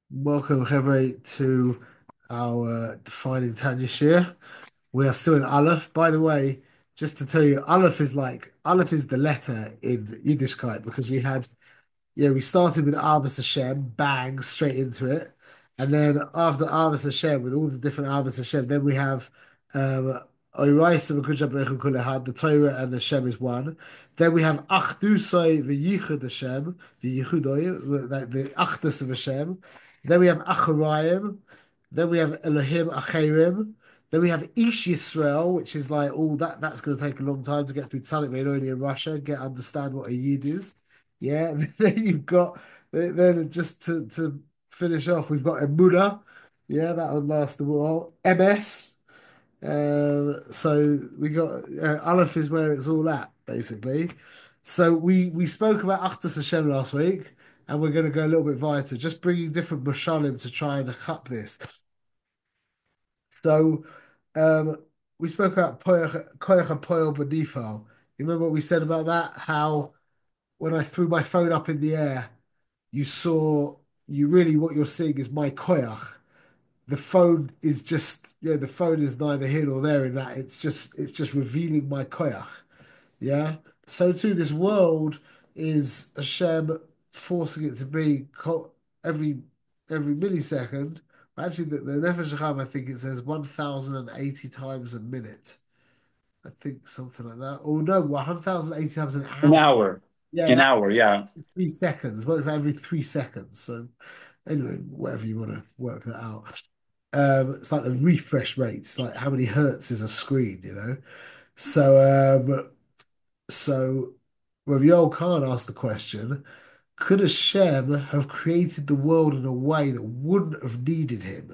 Welcome, Chevrolet, to our defining Tanya Shir. We are still in Aleph. By the way, just to tell you, Aleph is the letter in Yiddishkeit because we started with Avos Hashem, bang, straight into it. And then after Avos Hashem, with all the different Avos Hashem, then we have um Oraisa v'Kudsha Baruch Hu Kol Ehad, the Torah and Hashem is one. Then we have Achdusai v'Yichud Hashem, v'Yichudoi, like the Achdus of Hashem. Then we have Acharayim. Then we have Elohim Acherim. Then we have Ish Yisrael, which is like all that. That's going to take a long time to get through Tzaddik Benoni in Russia, understand what a Yid is. Yeah, then you've got then just to finish off, we've got Emuda. Yeah, that'll last a while. MS. So we got Aleph is where it's all at, basically. So we spoke about Achtus Hashem last week, and we're going to go a little bit wider, just bringing different mushalim to try and cut this. So um, we spoke about Koyach and Poyel Benifal. You remember what we said about that? How when I threw my phone up in the air, you saw you really what you're seeing is my koyach. The phone is just the phone is neither here nor there in that it's just revealing my koyach. Yeah. So too, this world is Hashem forcing it to be every every millisecond. Actually, the Nefesh Chacham, I think it says 1,080 times a minute. I think something like that. Or no, 1,080 times an An hour. hour. Yeah, An that hour, yeah. 3 seconds. Works every 3 seconds. So anyway, whatever you want to work that out. It's like the refresh rate. It's like how many hertz is a screen. So Rav Yoel Khan asked the question, could Hashem have created the world in a way that wouldn't have needed him?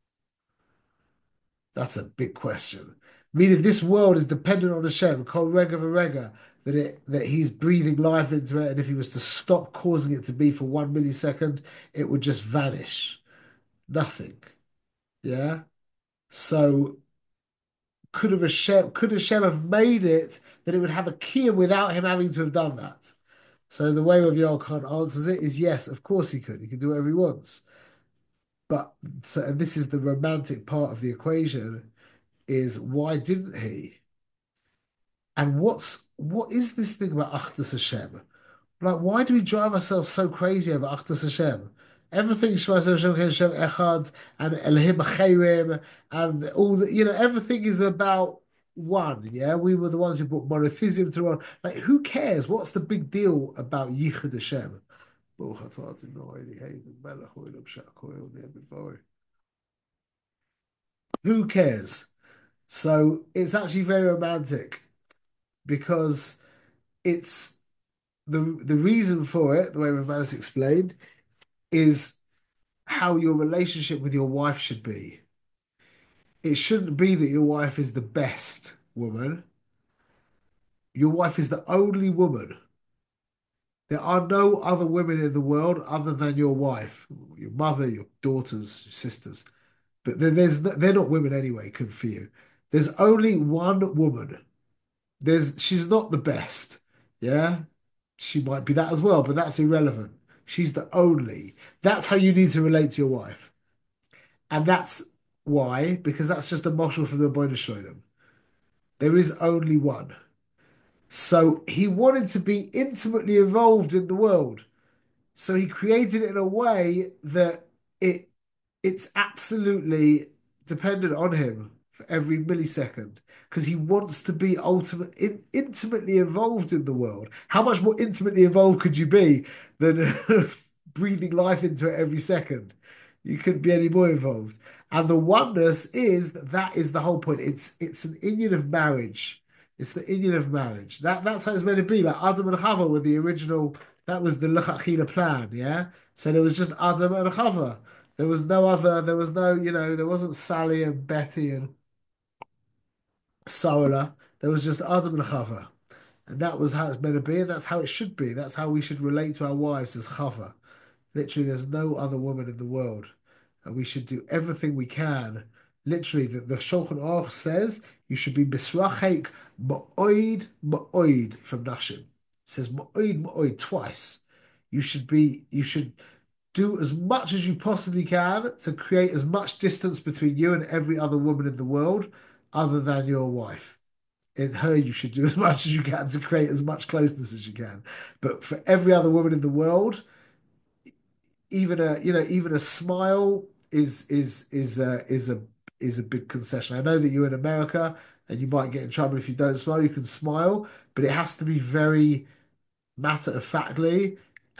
That's a big question. Meaning this world is dependent on Hashem, kol rega v'rega, that he's breathing life into it, and if he was to stop causing it to be for 1 millisecond, it would just vanish. Nothing. Yeah. So could Hashem have made it that it would have a key without him having to have done that? So the way Rav Yoel Khan answers it is yes, of course he could. He could do whatever he wants. But and this is the romantic part of the equation is why didn't he? And what is this thing about Achdus Hashem? Like, why do we drive ourselves so crazy over Achdus Hashem? Everything Shema Hashem, Hashem Echad, and Elohim Achirim, and all the, everything is about one. Yeah, we were the ones who brought monotheism through. Like, who cares? What's the big deal about Yichud Hashem? Who cares? So it's actually very romantic because it's the reason for it, the way Ravanas explained, is how your relationship with your wife should be. It shouldn't be that your wife is the best woman. Your wife is the only woman. There are no other women in the world other than your wife, your mother, your daughters, your sisters. But they're not women anyway, good for you. There's only one woman. She's not the best. Yeah. She might be that as well, but that's irrelevant. She's the only. That's how you need to relate to your wife. And that's why, because that's just a model for the Avodah Shalom. There is only one. So he wanted to be intimately involved in the world. So he created it in a way that it it's absolutely dependent on him for every millisecond because he wants to be intimately involved in the world. How much more intimately involved could you be than breathing life into it every second? You couldn't be any more involved. And the oneness is that is the whole point. It's an union of marriage. It's the union of marriage. That's how it's meant to be. Like Adam and Chava were the original. That was the Lechatchila plan. Yeah. So there was just Adam and Chava. There was no other, there was no, there wasn't Sally and Betty and Sola. There was just Adam and Chava. And that was how it's meant to be, and that's how it should be. That's how we should relate to our wives as Chava. Literally, there's no other woman in the world. And we should do everything we can. Literally, the Shulchan Aruch says you should be misrachek ma'oid ma'oid from Nashim. It says ma'oid ma'oid twice. You should do as much as you possibly can to create as much distance between you and every other woman in the world other than your wife. In her, you should do as much as you can to create as much closeness as you can. But for every other woman in the world, even a smile is a big concession. I know that you're in America and you might get in trouble if you don't smile. You can smile, but it has to be very matter of factly,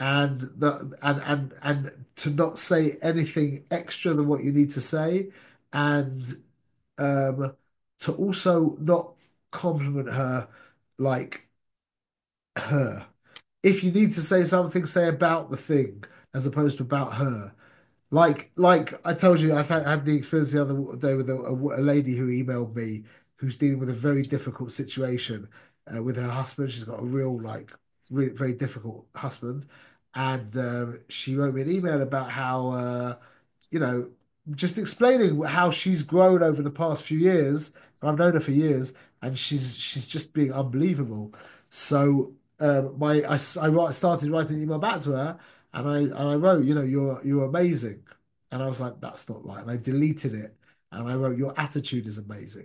and to not say anything extra than what you need to say, and um to also not compliment her like her. If you need to say something, say about the thing as opposed to about her. Like I told you, I had the experience the other day with a lady who emailed me who's dealing with a very difficult situation with her husband. She's got a real really very difficult husband, and she wrote me an email about how you know just explaining how she's grown over the past few years. And I've known her for years, and she's just being unbelievable. So started writing an email back to her, and I wrote, you're amazing. And I was like, that's not right. And I deleted it. And I wrote, your attitude is amazing.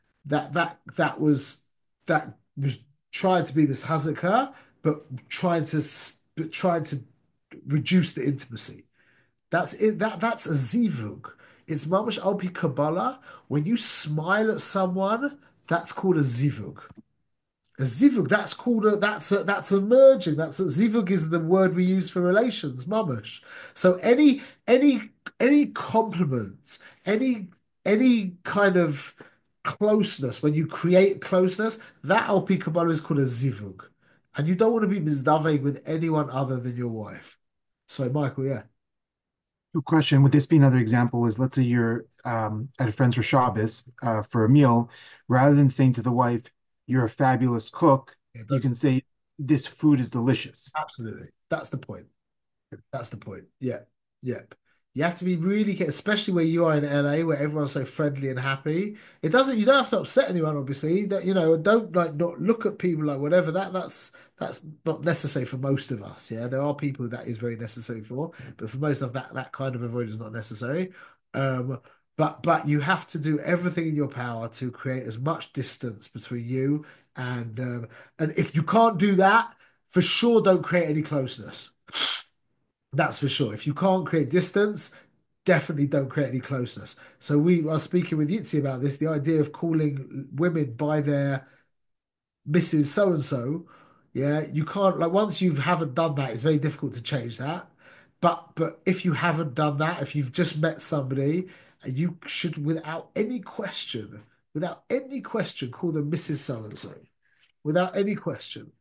That was trying to be Miss Hazuka, but trying to reduce the intimacy. That's it. That's a zivug. It's mamash alpi Kabbalah. When you smile at someone, that's called a zivug. A zivug, that's called that's a merging. Zivug is the word we use for relations, mamash. So any compliment, any any kind of closeness, when you create closeness, that al pi Kabbalah is called a zivug. And you don't want to be mizdaveg with anyone other than your wife. So Michael, yeah. Good question. Would this be another example? Is let's say you're at a friend's for Shabbos for a meal, rather than saying to the wife, "You're a fabulous cook," Yeah, you those can say, "This food is delicious." absolutely. That's the point. That's the point. Yeah. Yep. You have to be really careful, especially where you are in LA, where everyone's so friendly and happy. You don't have to upset anyone, obviously. That, don't like not look at people like whatever. That's not necessary for most of us. Yeah. There are people that is very necessary for, but for most of that kind of avoidance is not necessary. Um, but you have to do everything in your power to create as much distance between you and if you can't do that, for sure don't create any closeness. That's for sure. If you can't create distance, definitely don't create any closeness. So we are speaking with Yitzi about this, the idea of calling women by their Mrs. So and so. Yeah, you can't like once you haven't done that, it's very difficult to change that. But if you haven't done that, if you've just met somebody, you should without any question, call them Mrs. So and so. Without any question.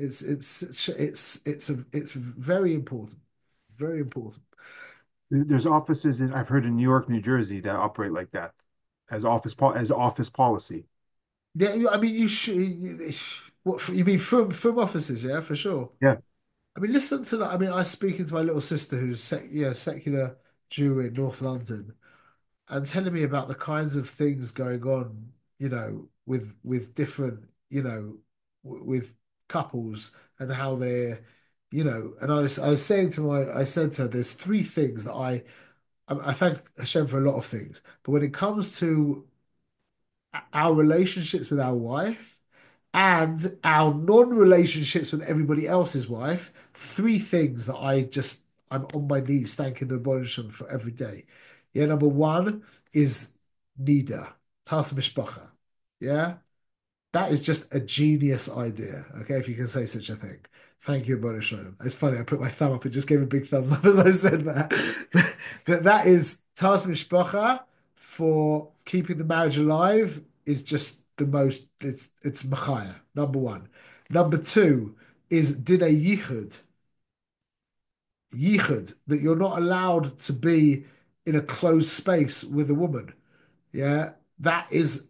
It's very important. Very important. There's offices that I've heard in New York, New Jersey that operate like that as office policy. Yeah, I mean, you should. What you mean from offices? Yeah, for sure. Yeah. I mean, listen to that. I mean, I was speaking to my little sister who's secular Jew in North London, and telling me about the kinds of things going on, with different, with couples and how they're, and I was saying I said to her, there's three things that I thank Hashem for a lot of things, but when it comes to our relationships with our wife and our non-relationships with everybody else's wife, three things that I'm on my knees thanking the Rebbeinu Shalom for every day. Yeah, number one is Nida, Tas Mishpacha. Yeah, that is just a genius idea. Okay, if you can say such a thing. Thank you, Rebbeinu Shalom. It's funny, I put my thumb up, it just gave a big thumbs up as I said that. But that is Tas Mishpacha for keeping the marriage alive is just the most, it's Machaya, number one. Number two is Dinei Yichud. Yichud, that you're not allowed to be in a closed space with a woman. Yeah, that is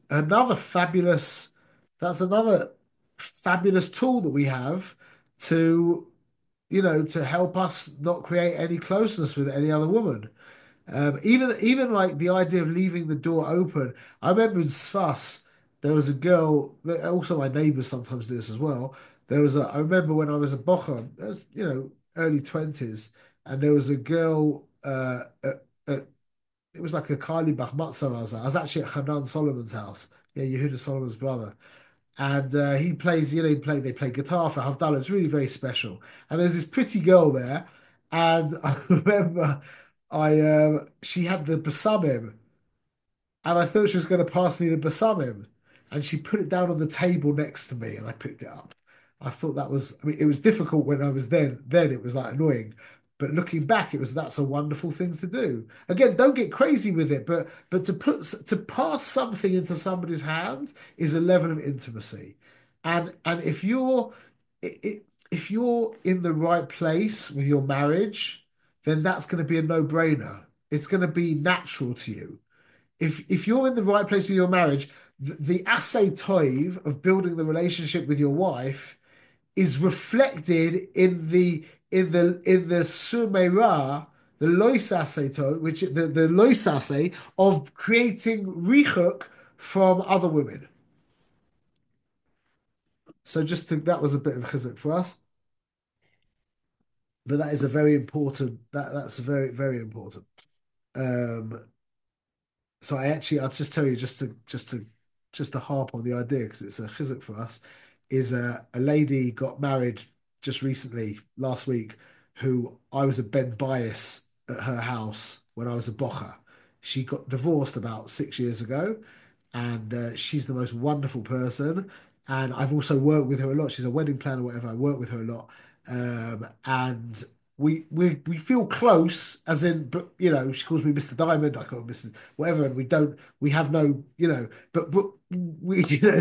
another fabulous tool that we have to, to help us not create any closeness with any other woman. Even like the idea of leaving the door open. I remember in Sfas, there was a girl, also my neighbors sometimes do this as well. I remember when I was a bochum, I was, early 20s, and there was a girl at it was like a Kylie Matzah. I was actually at Hanan Solomon's house. Yeah, Yehuda Solomon's brother. And he plays, they play guitar for Havdalah. It's really very special. And there's this pretty girl there. And I remember she had the Basamim, and I thought she was going to pass me the basamim, and she put it down on the table next to me, and I picked it up. I thought that was, I mean, it was difficult when I was then it was like annoying, but looking back, that's a wonderful thing to do. Again, don't get crazy with it, but to pass something into somebody's hand is a level of intimacy, and if you're in the right place with your marriage, then that's going to be a no-brainer. It's going to be natural to you if you're in the right place with your marriage, the assay toiv of building the relationship with your wife is reflected in the sumeira, the lois assay toiv, which the lois assay of creating richuk from other women. So that was a bit of chizuk for us, but that is a very important that's very very important. Um, So I'll just tell you just to harp on the idea because it's a chizuk for us. Is a lady got married just recently last week, who I was a Ben bias at her house when I was a bocher. She got divorced about 6 years ago, and she's the most wonderful person. And I've also worked with her a lot. She's a wedding planner, whatever. I work with her a lot, and we feel close, as in, but she calls me Mr. Diamond, I call him Mr. Whatever, and we have no, but we,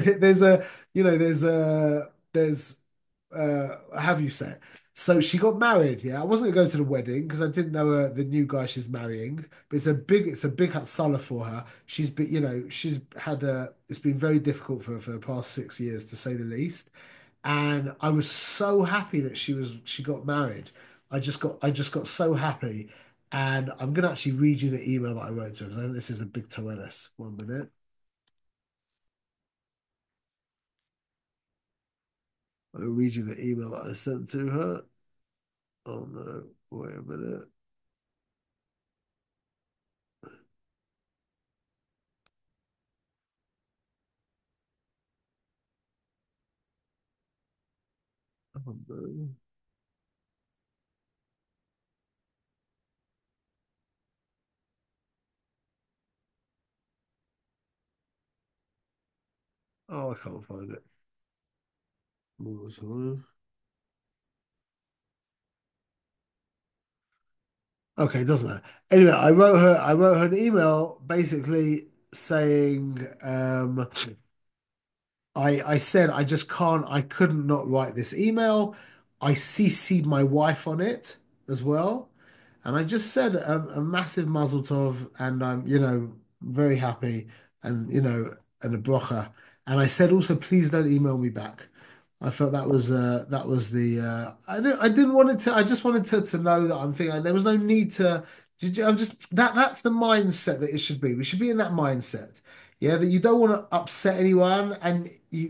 there's have you said. So she got married. Yeah, I wasn't gonna go to the wedding because I didn't know the new guy she's marrying. But it's a big hatzalah for her. She's had it's been very difficult for the past 6 years to say the least. And I was so happy that she got married. I just got so happy. And I'm gonna actually read you the email that I wrote to her because I think this is a big Toelis. 1 minute. I'll read you the email that I sent to her. Oh no, wait a minute. Oh no. Oh, I can't find it. Okay, it doesn't matter. Anyway, I wrote her an email basically saying, I said I just I couldn't not write this email. I CC'd my wife on it as well. And I just said a massive mazel tov, and I'm, very happy, and and a brocha. And I said also, please don't email me back. I felt that was the I didn't want it to. I just wanted to know that I'm thinking there was no need to. I'm just that's the mindset that it should be. We should be in that mindset. Yeah, that you don't want to upset anyone, and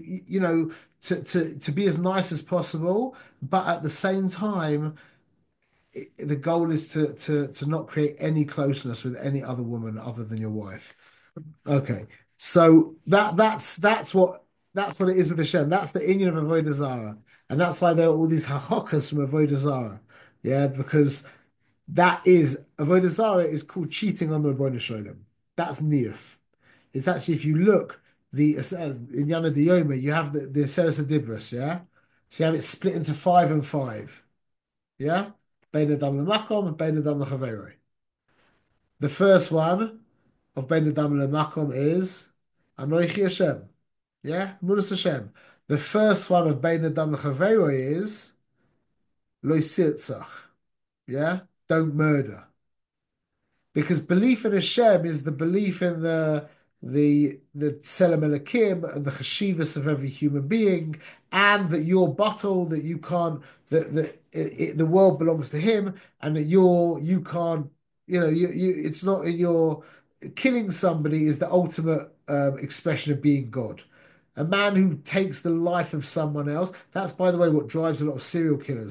to be as nice as possible, but at the same time the goal is to not create any closeness with any other woman other than your wife. Okay, so that's what it is with Hashem. That's the inyan of Avodah Zarah, and that's why there are all these hachokas from Avodah Zarah. Yeah, because that is Avodah Zarah is called cheating on the Avodah Shalom. That's niyuf. It's actually, if you look, in Yana Diyoma, you have the Seres Dibros, yeah. So you have it split into five and five. Yeah? Bein Adam Lemakom and Bein Adam Lechavero. The first one of Bein Adam Lemakom is Anoichi Hashem. Yeah? Munus Hashem. The first one of Bein Adam Lechavero is Lo Sirtzach. Yeah? Don't murder. Because belief in Hashem is the belief in the Tselem Elokim and the chashivas of every human being, and that you're bottled, that you can't, the world belongs to Him, and that you can't, it's not in your killing somebody is the ultimate expression of being God. A man who takes the life of someone else, that's by the way what drives a lot of serial killers.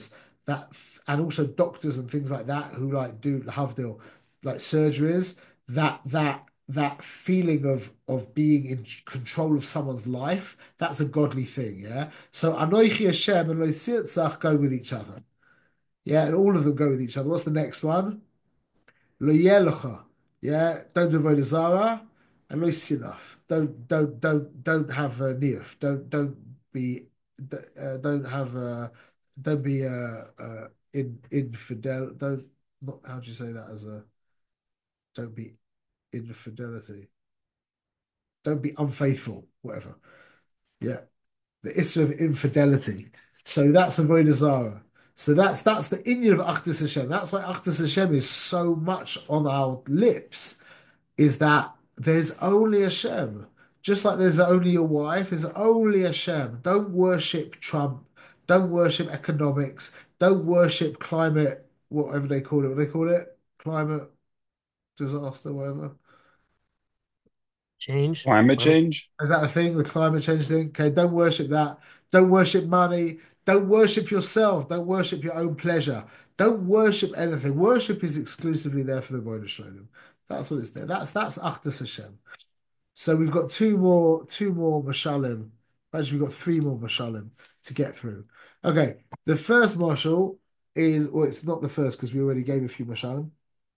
and also doctors and things like that who like do havdil like surgeries, that feeling of being in control of someone's life, that's a godly thing, yeah. So Anoichi Hashem and Lo Tzach go with each other, yeah, and all of them go with each other. What's the next one? Lo Yelecha, yeah, don't do avodah zara, and Lo Sinaf, don't have a niyuf, don't be don't have don't be infidel, don't not how do you say that as a don't be infidelity, don't be unfaithful, whatever, yeah, the issue of infidelity. So that's avodah zara. So that's the inyan of Achdus Hashem. That's why Achdus Hashem is so much on our lips, is that there's only Hashem. Just like there's only a wife, there's only Hashem. Don't worship Trump. Don't worship economics. Don't worship climate, whatever they call it. What they call it? Climate disaster, whatever. Change. Climate Climate. change? Is that a thing? The climate change thing? Okay, don't worship that. Don't worship money. Don't worship yourself. Don't worship your own pleasure. Don't worship anything. Worship is exclusively there for the Bnei Shalom. That's what it's there. That's Achdus Hashem. So we've got two more mashalim. Actually, we've got three more mashalim to get through. Okay, the first mashal is, well, it's not the first because we already gave a few mashalim.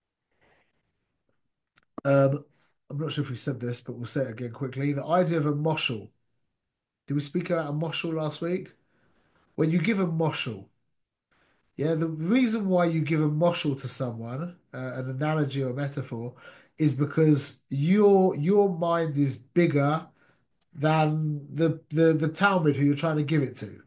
Um, I'm not sure if we said this, but we'll say it again quickly. The idea of a moshel. Did we speak about a moshel last week? When you give a moshel, yeah, the reason why you give a moshel to someone, an analogy or metaphor, is because your mind is bigger than the Talmud who you're trying to give it to.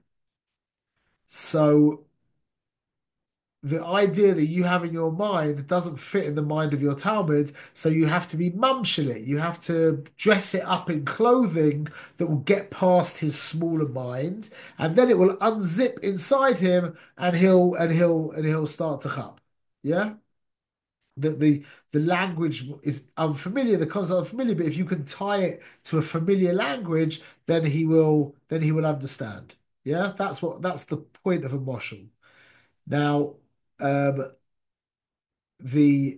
So the idea that you have in your mind doesn't fit in the mind of your Talmud, so you have to be mumshel it. You have to dress it up in clothing that will get past his smaller mind, and then it will unzip inside him, and he'll start to chap. Yeah, the language is unfamiliar, the concept unfamiliar, but if you can tie it to a familiar language, then he will understand. Yeah, that's the point of a moshel. Now, um, the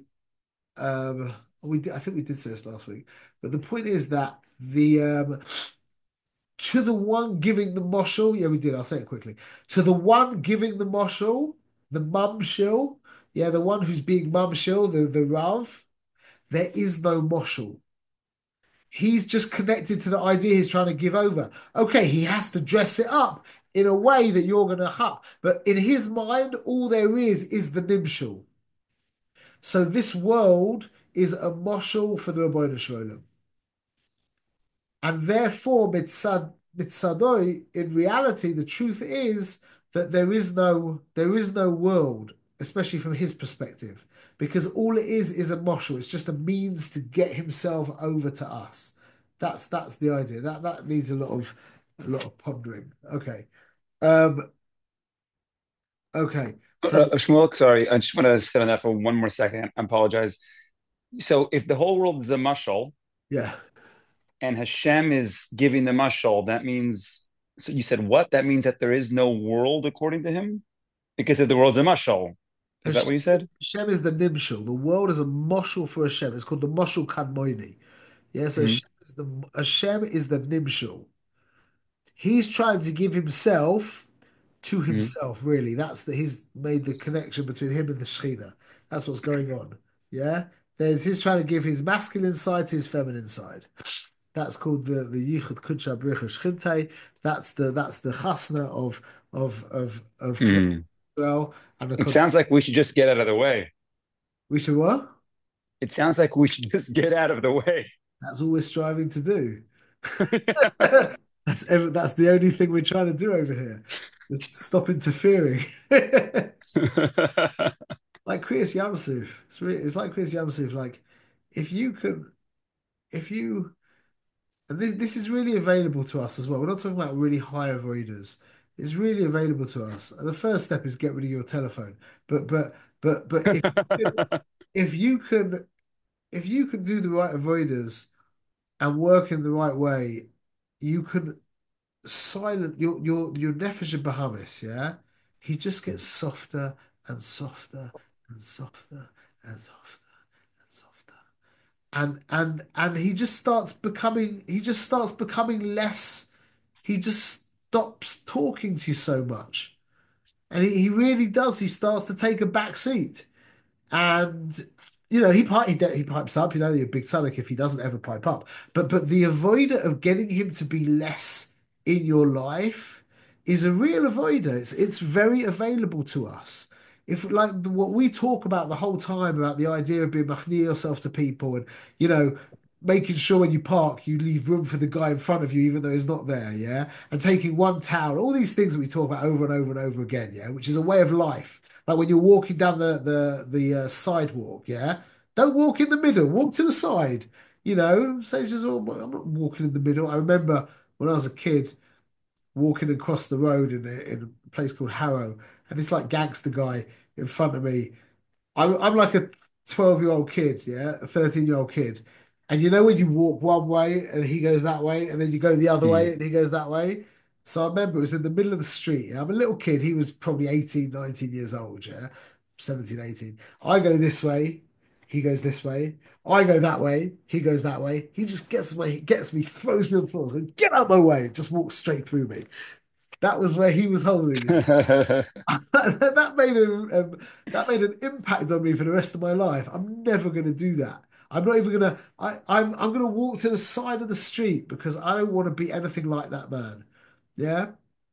I think we did say this last week, but the point is that the to the one giving the moshel, yeah, we did. I'll say it quickly. To the one giving the moshel, the mumshil, yeah, the one who's being mumshil, the Rav, there is no moshel. He's just connected to the idea he's trying to give over. Okay, he has to dress it up in a way that you're going to hap, but in his mind, all there is the nimshul. So this world is a moshel for the Ribbono Shel Olam. And therefore, mitzadoi, in reality, the truth is that there is no world, especially from his perspective, because all it is a moshel. It's just a means to get himself over to us. That's the idea. That needs a lot of pondering. Okay. Um, okay. So Shmuel, sorry, I just want to sit on that for one more second. I apologize. So if the whole world is a mashal yeah. and Hashem is giving the mashal, that means, so you said what? That means that there is no world according to him? Because if the world's a mashal, is that what you said? Hashem is the nimshal. The world is a moshel for Hashem. It's called the moshel kadmoini. Yeah, so Mhm. Hashem is the nimshal. He's trying to give himself to Mhm. himself, really. He's made the connection between him and the Shekhinah. That's what's going on. Yeah. He's trying to give his masculine side to his feminine side. That's called the Yichud Kudsha Bricha Shchinte. That's the chasna of Klal Mhm. Yisrael and the It sounds like we should just get out of the way. we should what? It sounds like we should just get out of the way. That's all we're striving to do. That's the only thing we're trying to do over here. Just stop interfering. Like Kriyas Yamsuf. It's like Kriyas Yamsuf. Like if you could, if you, and this is really available to us as well. We're not talking about really high avoiders. It's really available to us. The first step is get rid of your telephone. But if you can if you can do the right avoiders and work in the right way, you can silent your nefesh Bahamis, yeah? he just gets softer and softer and softer and softer and softer. And he just starts becoming less, he just stops talking to you so much. And he really does. He starts to take a back seat. And he pipes up. You're a big Sonic if he doesn't ever pipe up. But the avoider of getting him to be less in your life is a real avoider. It's very available to us. If like what we talk about the whole time about the idea of being machnia yourself to people and you know making sure when you park you leave room for the guy in front of you even though he's not there, yeah, and taking one towel, all these things that we talk about over and over and over again, yeah, which is a way of life. Like when you're walking down the sidewalk, yeah, don't walk in the middle, walk to the side. Say it's just, oh, I'm not walking in the middle. I remember when I was a kid walking across the road in a place called Harrow, and it's like gangster guy in front of me. I'm like a 12-year-old kid, yeah, a 13-year-old kid. And you know when you walk one way and he goes that way, and then you go the other Mm. way and he goes that way? So I remember it was in the middle of the street. Yeah? I'm a little kid. He was probably 18, 19 years old, yeah, 17, 18. I go this way, he goes this way. I go that way, he goes that way. He just gets me, throws me on the floor, so get out of my way, just walks straight through me. That was where he was holding it. that made that made an impact on me for the rest of my life. I'm never going to do that. I'm not even gonna. I'm gonna walk to the side of the street because I don't want to be anything like that man. Yeah,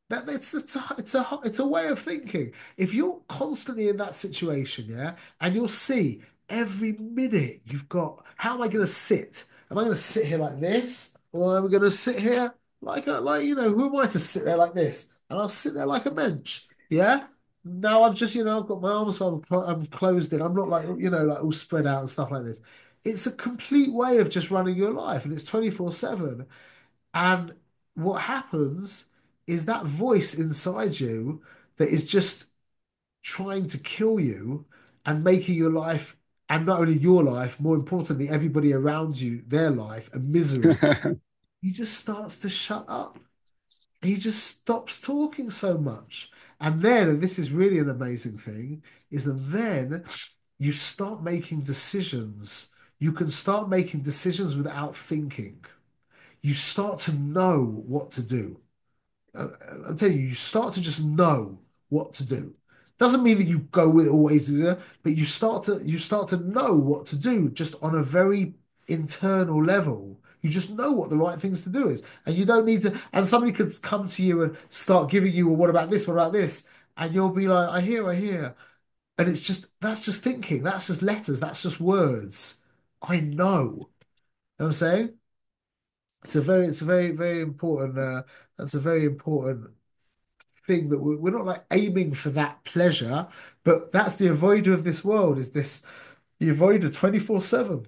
it's a way of thinking. If you're constantly in that situation, yeah, and you'll see every minute you've got. How am I going to sit? Am I going to sit here like this, or am I going to sit here like who am I to sit there like this? And I'll sit there like a bench. Yeah. Now I've just, I've got my arms, so I'm closed in. I'm not like, like all spread out and stuff like this. It's a complete way of just running your life and it's 24/7. And what happens is that voice inside you that is just trying to kill you and making your life, and not only your life, more importantly, everybody around you, their life, a misery. He just starts to shut up. He just stops talking so much. And this is really an amazing thing, is that then you start making decisions. You can start making decisions without thinking. You start to know what to do. Uh, I'm telling you, you start to just know what to do. Doesn't mean that you go with it always, but you start to know what to do just on a very internal level. You just know what the right things to do is, and you don't need to. And somebody could come to you and start giving you, well, what about this? What about this? And you'll be like, I hear, and it's just that's just thinking. That's just letters. That's just words. I know. You know what I'm saying? It's a very, very important. That's a very important thing that we're not like aiming for that pleasure, but that's the avoider of this world. Is this the avoider 24/7?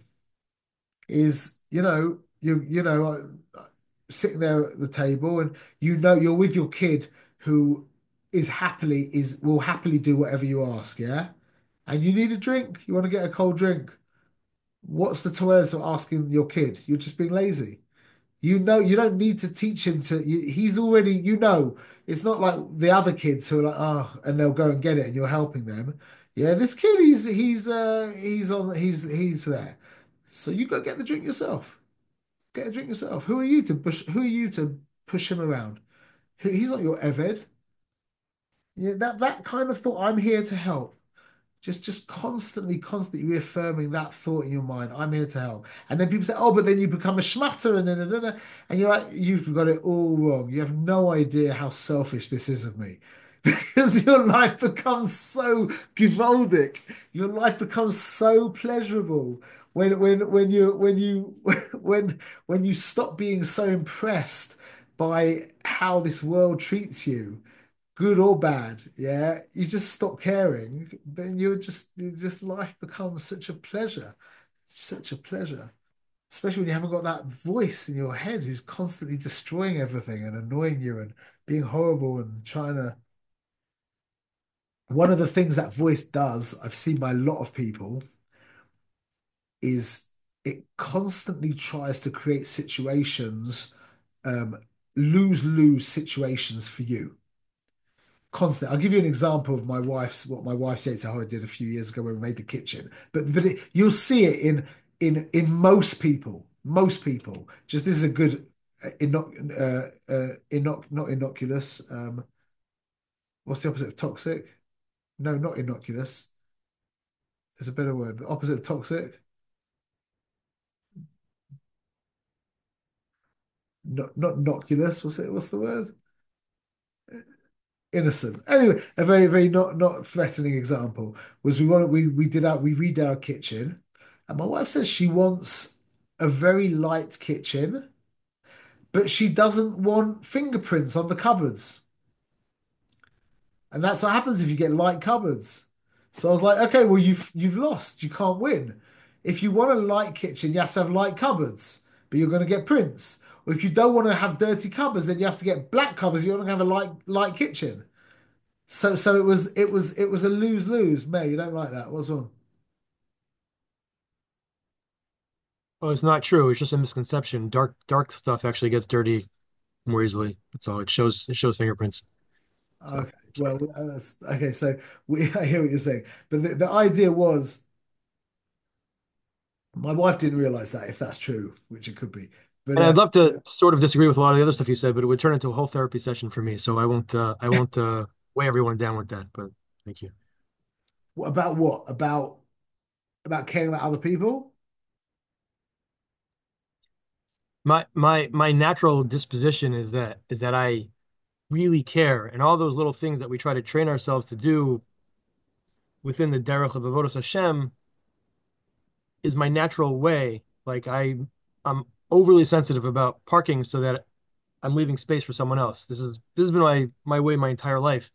Is sitting there at the table and you're with your kid who will happily do whatever you ask, yeah? And you need a drink, you want to get a cold drink. What's the toilet of asking your kid? You're just being lazy. You don't need to teach him he's already, it's not like the other kids who are like, oh, and they'll go and get it and you're helping them. Yeah, this kid, he's there. So you go get the drink yourself. Get a drink yourself. Who are you to push him around? He's not your Eved. Yeah, that kind of thought, I'm here to help. Just constantly reaffirming that thought in your mind. I'm here to help. And then people say, oh, but then you become a schmatter and you're like, you've got it all wrong. You have no idea how selfish this is of me. Because your life becomes so gewaldic. Your life becomes so pleasurable when you stop being so impressed by how this world treats you, good or bad, yeah, you just stop caring, then you just life becomes such a pleasure. Such a pleasure. Especially when you haven't got that voice in your head who's constantly destroying everything and annoying you and being horrible and trying to. One of the things that voice does, I've seen by a lot of people, is it constantly tries to create situations, um, lose-lose situations for you. constant. I'll give you an example of what my wife said to how I did a few years ago when we made the kitchen. You'll see it in most people. Most people. Just this is a good not innocuous. What's the opposite of toxic? No, not innocuous. There's a better word. The opposite of toxic. Not innocuous. What's it? What's the word? Innocent. Anyway, a very not threatening example was we redid our kitchen, and my wife says she wants a very light kitchen, but she doesn't want fingerprints on the cupboards. And that's what happens if you get light cupboards. So I was like, okay, well you've lost. You can't win. If you want a light kitchen, you have to have light cupboards, but you're going to get prints. Or if you don't want to have dirty cupboards, then you have to get black cupboards. You're going to have a light kitchen. So it was a lose-lose. May, you don't like that. What's wrong? Well, it's not true. It's just a misconception. Dark stuff actually gets dirty more easily. That's all. It shows fingerprints. So Okay. Well, that's okay. So I hear what you're saying, but the idea was my wife didn't realize that if that's true, which it could be. But and I'd love to sort of disagree with a lot of the other stuff you said, but it would turn into a whole therapy session for me. So I won't weigh everyone down with that. But thank you. what about what? About caring about other people? My natural disposition is that I really care, and all those little things that we try to train ourselves to do within the derech of avodas Hashem is my natural way. Like I'm overly sensitive about parking so that I'm leaving space for someone else. This has been my way my entire life.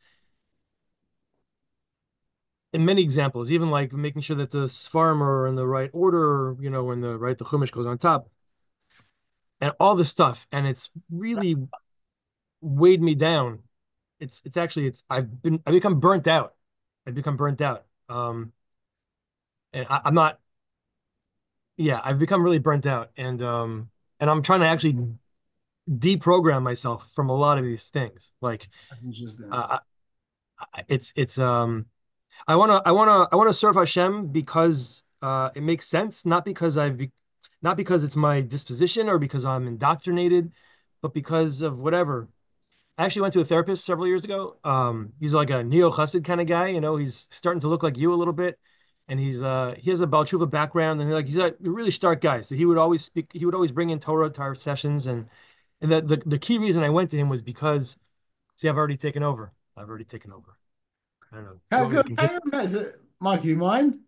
In many examples, even like making sure that the svarim are in the right order, when the chumash goes on top, and all this stuff. And it's really weighed me down. It's actually I become burnt out. I become burnt out. And I'm not. Yeah, I've become really burnt out, and I'm trying to actually deprogram myself from a lot of these things. Like, That's interesting. uh, it's I want to serve Hashem because it makes sense, not because it's my disposition or because I'm indoctrinated, but because of whatever. I actually went to a therapist several years ago. He's like a neo chassid kind of guy. He's starting to look like you a little bit, and he has a Baal Tshuva background, and he's a really stark guy. So he would always speak. He would always bring in Torah to our sessions, and the key reason I went to him was because, see, I've already taken over. I've already taken over. I don't know. Do you How want me to good? continue? Hang on, is it, Mike? You mind?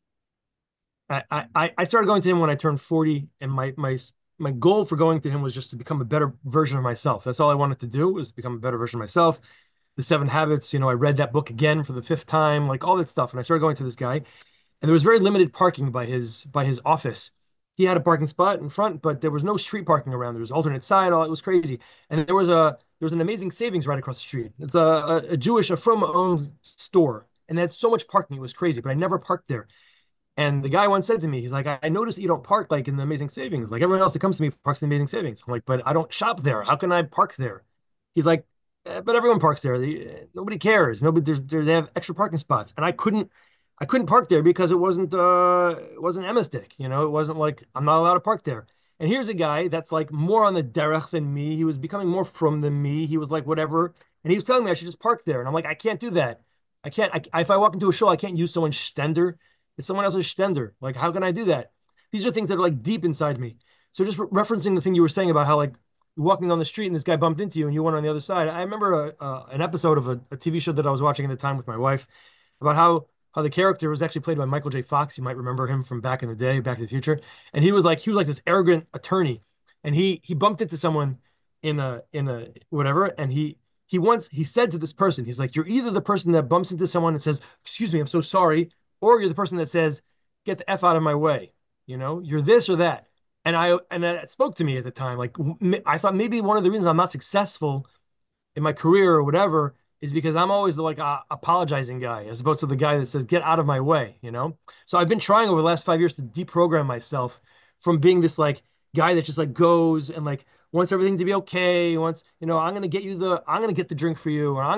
I started going to him when I turned 40, and my goal for going to him was just to become a better version of myself. That's all I wanted to do, was become a better version of myself. The Seven Habits, I read that book again for the fifth time, like all that stuff. And I started going to this guy, and there was very limited parking by his office. He had a parking spot in front, but there was no street parking around. There was alternate side. All it was crazy. And there was an amazing savings right across the street. It's a Jewish, a Frum owned store, and they had so much parking. It was crazy, but I never parked there. And the guy once said to me, he's like, I noticed that you don't park like in the Amazing Savings. Like everyone else that comes to me parks in the Amazing Savings. I'm like, but I don't shop there. How can I park there? He's like, but everyone parks there. Nobody cares. Nobody, they have extra parking spots. And I couldn't park there because it wasn't emistic. It wasn't like I'm not allowed to park there. And here's a guy that's like more on the derech than me. He was becoming more from than me. He was like whatever, and he was telling me I should just park there. And I'm like, I can't do that. I can't. If I walk into a show, I can't use someone's stender. It's someone else's stender. Like, how can I do that? These are things that are like deep inside me. So just referencing the thing you were saying about how like you're walking down the street and this guy bumped into you and you went on the other side. I remember an episode of a TV show that I was watching at the time with my wife about how the character was actually played by Michael J. Fox. You might remember him from back in the day, Back to the Future. And he was like this arrogant attorney, and he bumped into someone in a whatever, and he said to this person, he's like, you're either the person that bumps into someone and says, "Excuse me, I'm so sorry," or you're the person that says, "Get the F out of my way." You're this or that. And that spoke to me at the time. Like I thought maybe one of the reasons I'm not successful in my career or whatever is because I'm always the like apologizing guy as opposed to the guy that says get out of my way. So I've been trying over the last 5 years to deprogram myself from being this like guy that just like goes and like wants everything to be okay. I'm gonna get the drink for you, or I'm gonna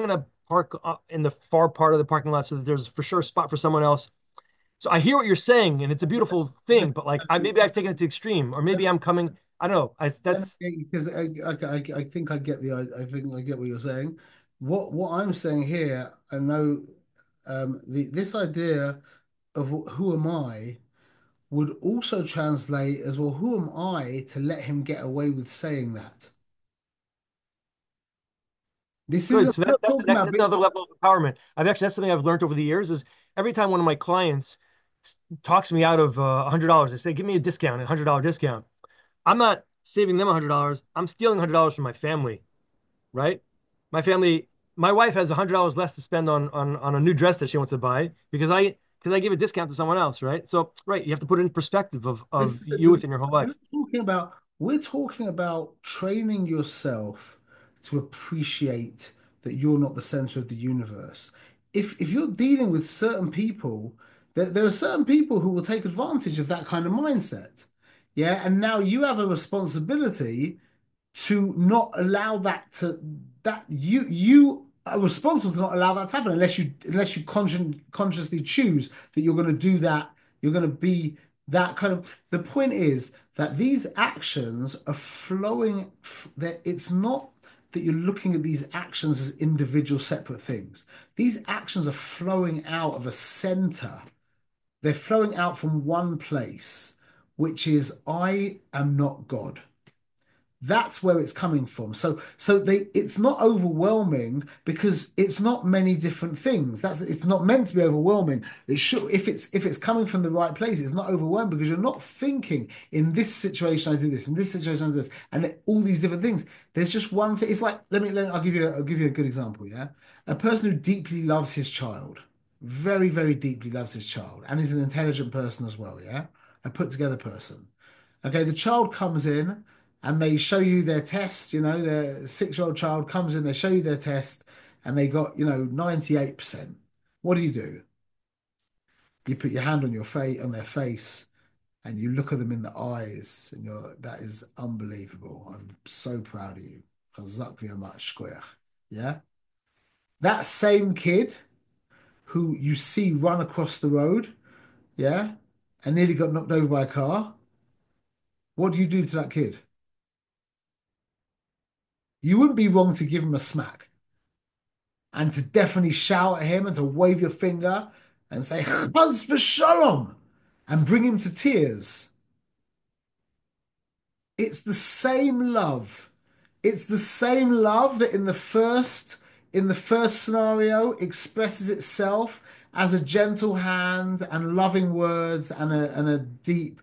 park in the far part of the parking lot so that there's for sure a spot for someone else. So I hear what you're saying, and it's a beautiful thing, but like maybe I've taken it to extreme, or maybe I'm coming. I don't know. That's Because I think I get I think I get what you're saying. What I'm saying here, I know this idea of who am I would also translate as well. Who am I to let him get away with saying that? This good. isn't. So I'm not that's talking about. that's another level of empowerment. That's something I've learned over the years is every time one of my clients talks me out of $100, they say, "Give me a discount, $100 discount." I'm not saving them $100. I'm stealing $100 from my family, right? My family, my wife has $100 less to spend on a new dress that she wants to buy because I give a discount to someone else, right? So, right, you have to put it in perspective This, of you within your whole we're life. talking about we're talking about training yourself to appreciate that you're not the center of the universe. If you're dealing with certain people, there are certain people who will take advantage of that kind of mindset. Yeah, and now you have a responsibility to not allow that you are responsible to not allow that to happen unless you consciously choose that you're going to do that. You're going to be that kind of. The point is that these actions are flowing. That it's not that you're looking at these actions as individual separate things. These actions are flowing out of a center. They're flowing out from one place, which is I am not God. That's where it's coming from. So it's not overwhelming because it's not many different things. It's not meant to be overwhelming. It should if it's coming from the right place, it's not overwhelming because you're not thinking in this situation I do this, in this situation I do this, and all these different things. There's just one thing. It's like I'll give you a good example, yeah. A person who deeply loves his child, very, very deeply loves his child, and is an intelligent person as well, yeah. A put together person. Okay, the child comes in and they show you their test, their 6-year-old child comes in, they show you their test and they got, 98%. What do? You put your hand on on their face and you look at them in the eyes and that is unbelievable. I'm so proud of you. Chazak v'yamat shkoyach. Yeah? That same kid who you see run across the road, yeah, and nearly got knocked over by a car, what do you do to that kid? You wouldn't be wrong to give him a smack and to definitely shout at him and to wave your finger and say Chaz v'shalom and bring him to tears. It's the same love. It's the same love that in the first scenario expresses itself as a gentle hand and loving words and a deep,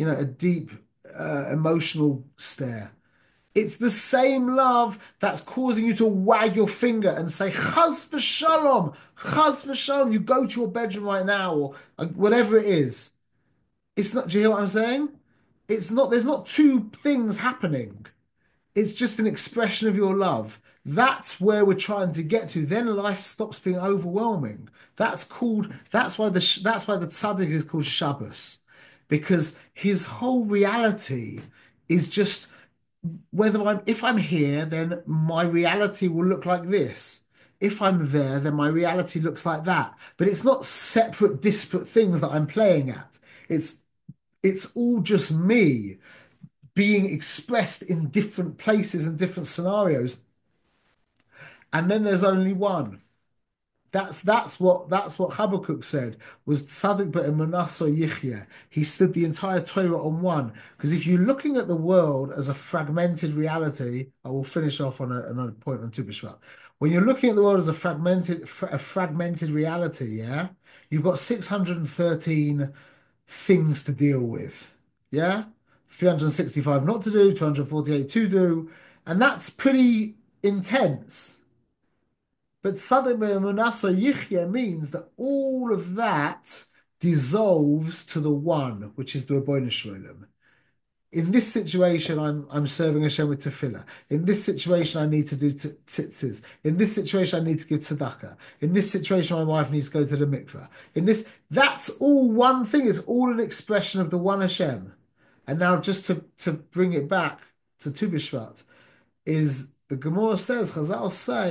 emotional stare. It's the same love that's causing you to wag your finger and say, Chaz v'shalom, Chaz v'shalom. You go to your bedroom right now, or whatever it is. It's not, do you hear what I'm saying? There's not two things happening. It's just an expression of your love. That's where we're trying to get to. Then life stops being overwhelming. That's why the tzaddik is called Shabbos, because his whole reality is just if I'm here, then my reality will look like this. If I'm there, then my reality looks like that. But it's not separate, disparate things that I'm playing at. It's it's all just me being expressed in different places and different scenarios. And then there's only one. That's what Habakkuk said was Tzadik be'emunaso yichya. He stood the entire Torah on one. Because if you're looking at the world as a fragmented reality, I will finish off on another point on Tu B'Shvat. When you're looking at the world as a fragmented reality, yeah, you've got 613 things to deal with. Yeah, 365 not to do, 248 to do, and that's pretty intense. But Tzaddik Be'emunah Yichya means that all of that dissolves to the one, which is the Ribbono Shel Olam. In this situation, I'm serving Hashem with tefillah. In this situation, I need to do tzitzis. In this situation, I need to give tzedakah. In this situation, my wife needs to go to the mikveh. That's all one thing. It's all an expression of the one Hashem. And now, just to bring it back to Tu B'Shvat, is the Gemara says, Chazal say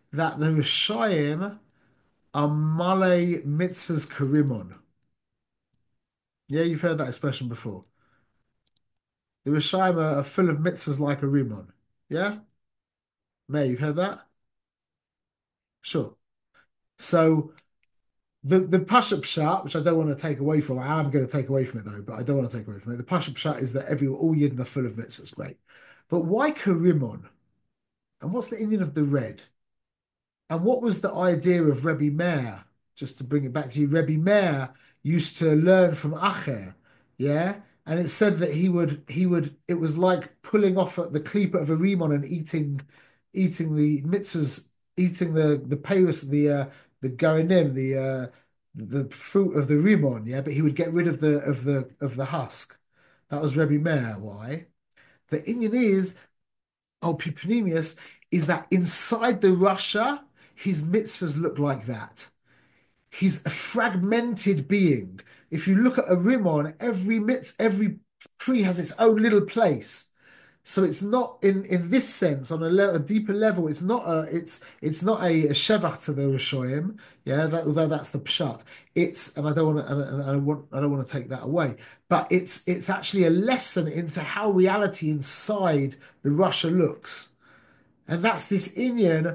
that the Rishayim are Malay mitzvahs karimon. Yeah, you've heard that expression before. The Rishayim are full of mitzvahs like a rimon. Yeah? May, you've heard that? Sure. So the Pashup Pshat, which I don't want to take away from, I am going to take away from it though, but I don't want to take away from it. The Pashup Pshat is that all Yidden are full of mitzvahs. Great. But why karimon? And what's the Indian of the red? And what was the idea of Rebbe Meir? Just to bring it back to you, Rebbe Meir used to learn from Acher, yeah? And it said that it was like pulling off at the klipa of a rimon and eating the mitzvahs, eating the payus, the garanim, the fruit of the rimon, yeah? But he would get rid of the husk. That was Rebbe Meir. Why? The Indian is Alpipanemius is that inside the Russia, his mitzvahs look like that. He's a fragmented being. If you look at a rimon, every tree has its own little place. So it's not in this sense on a deeper level. It's not a shevach to the Rishoyim, yeah. Although that's the pshat, and I don't want to and I don't want to take that away. But it's actually a lesson into how reality inside the Russia looks, and that's this Inyan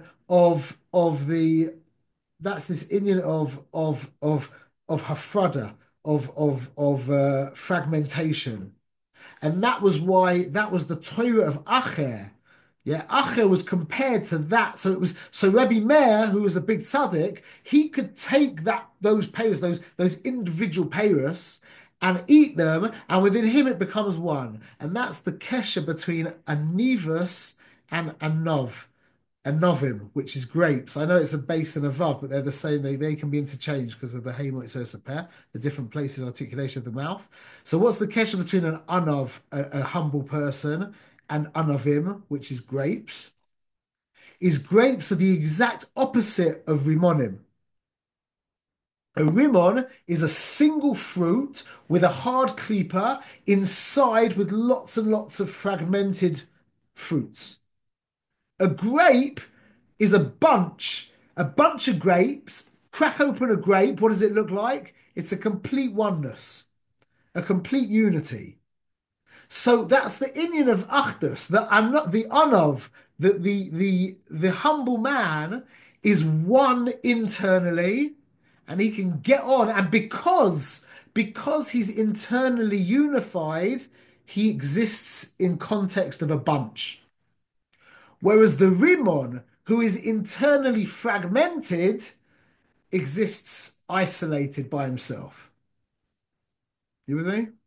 of hafrada of fragmentation. And that was the Torah of Acher. Yeah, Acher was compared to that. So Rebbe Meir, who was a big tzaddik, he could take those payros, those individual payros, and eat them, and within him it becomes one. And that's the kesher between a nivus and a nov. A novim, which is grapes. I know it's a base and a vav, but they're the same. They can be interchanged because of the hemoitzosa pair, the different places articulation of the mouth. So what's the kesher between an anov, a humble person, and anavim, which is grapes? Is grapes are the exact opposite of rimonim. A rimon is a single fruit with a hard klipa inside with lots and lots of fragmented fruits. A grape is a bunch of grapes. Crack open a grape. What does it look like? It's a complete oneness, a complete unity. So that's the Inyan of Achdus. That I'm not the Anov. The humble man is one internally, and he can get on. And because he's internally unified, he exists in context of a bunch. Whereas the Rimon, who is internally fragmented, exists isolated by himself. You with me?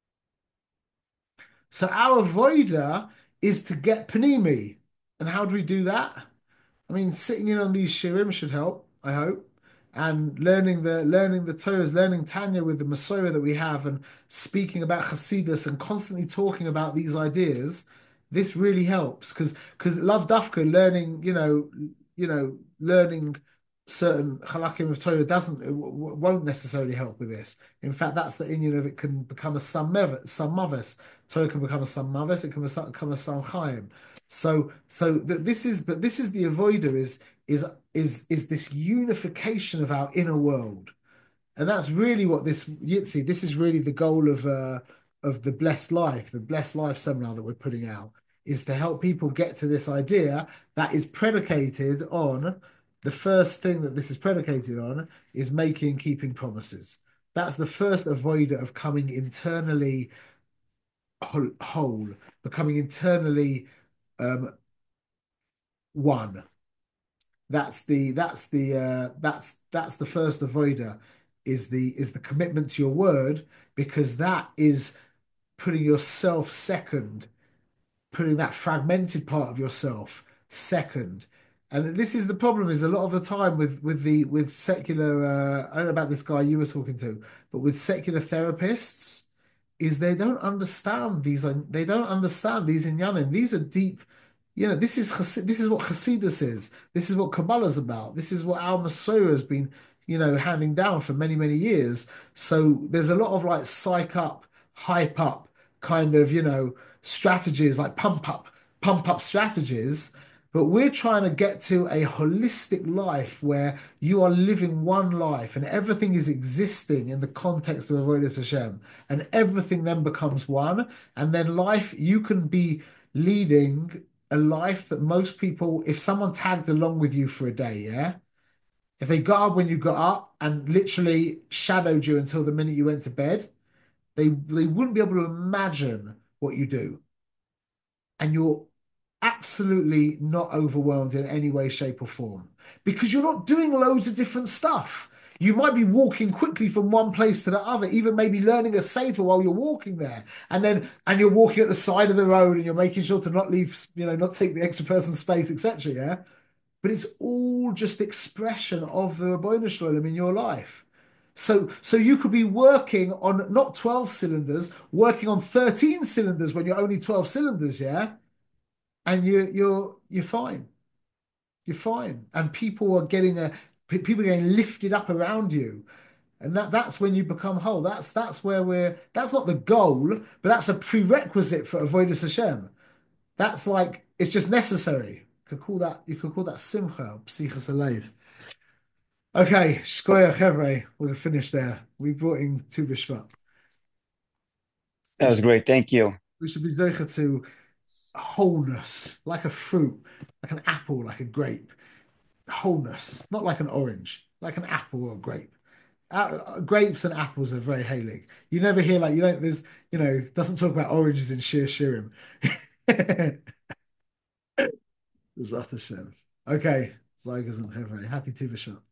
So our avoida is to get panimi. And how do we do that? I mean, sitting in on these shirim should help, I hope. And learning the Torahs, learning Tanya with the Masorah that we have, and speaking about Hasidus and constantly talking about these ideas, this really helps because love dafka learning, learning certain halakim of Torah won't necessarily help with this. In fact, that's the inyan of it can become a sam maves. Torah can become a sam maves. It can become a sam chaim. This is the avoider is this unification of our inner world, and that's really what this Yitzi. This is really the goal of the Blessed Life seminar that we're putting out, is to help people get to this idea that is predicated on the first thing that this is predicated on is keeping promises. That's the first avoider of coming internally whole, becoming internally one. That's the first avoider is the commitment to your word, because that is putting yourself second, putting that fragmented part of yourself second. And this is the problem, is a lot of the time with secular I don't know about this guy you were talking to, but with secular therapists, is they don't understand these inyanim. These are deep. This is what Hasidus is. This is what Kabbalah's about. This is what Al Masorah has been, handing down for many, many years. So there's a lot of like psych up, hype up kind of, strategies, like pump up strategies But we're trying to get to a holistic life where you are living one life and everything is existing in the context of Avodas Hashem, and everything then becomes one. And then life, you can be leading a life that most people, if someone tagged along with you for a day, yeah, if they got up when you got up and literally shadowed you until the minute you went to bed, they wouldn't be able to imagine what you do. And you're absolutely not overwhelmed in any way, shape, or form because you're not doing loads of different stuff. You might be walking quickly from one place to the other, even maybe learning a sefer while you're walking there. And you're walking at the side of the road and you're making sure to not leave, not take the extra person's space, etc. Yeah. But it's all just expression of the Ribbono Shel Olam in your life. So you could be working on not 12 cylinders, working on 13 cylinders when you're only 12 cylinders, yeah? And you're fine. You're fine. And people are getting lifted up around you. And that's when you become whole. That's where that's not the goal, but that's a prerequisite for Avodas Hashem. That's like it's just necessary. You could call that simcha, psichas halev. Okay, shkoyach chevre. We're finished there. We brought in Tu B'Shvat. That was great. Thank you. We should be zeicha to wholeness, like a fruit, like an apple, like a grape. Wholeness, not like an orange, like an apple or a grape. Grapes and apples are very halig. You never hear like you don't. Doesn't talk about oranges in Shir Shirim. There's Hashem. Okay, Zygers and Chevre. Happy Tu B'Shvat.